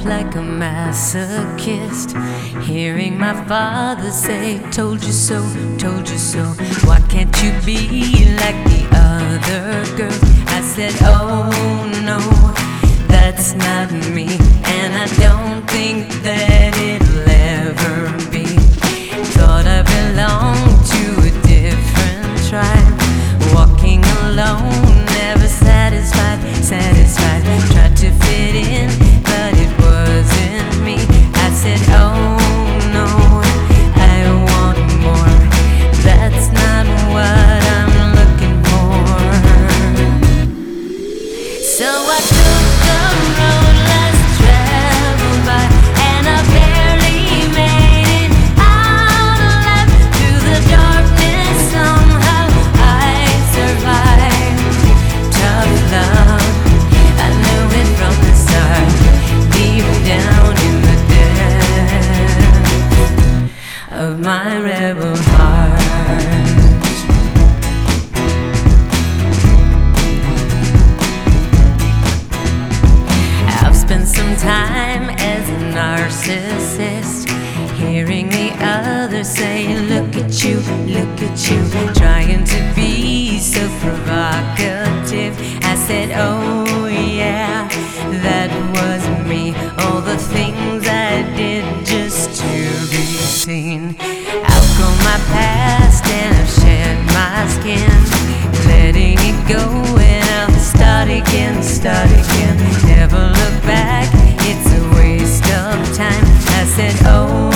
like a masochist, hearing my father say, told you so, told you so. Why can't you be like the other girls? I said, oh no, that's not me, and I don't think that it'll ever be. Thought I belonged to a different tribe, walking alone, never satisfied, satisfied. Tried to fit in, but it wasn't me. I said, oh no, I want more. That's not what I'm looking for. So I took the road less traveled by, and I barely made it out alive. Through the darkness somehow I survived. Tough love, I knew it from the start, deep down in the depths of my rebel heart. I've spent some time as a narcissist, hearing the others say, look at you, trying to be so provocative. I said, oh yeah, that was me. All the things I did just to be seen. I've grown my past and I've shed my skin, letting it go and I'll start again, start again. Never look back, it's a waste of time. I said, oh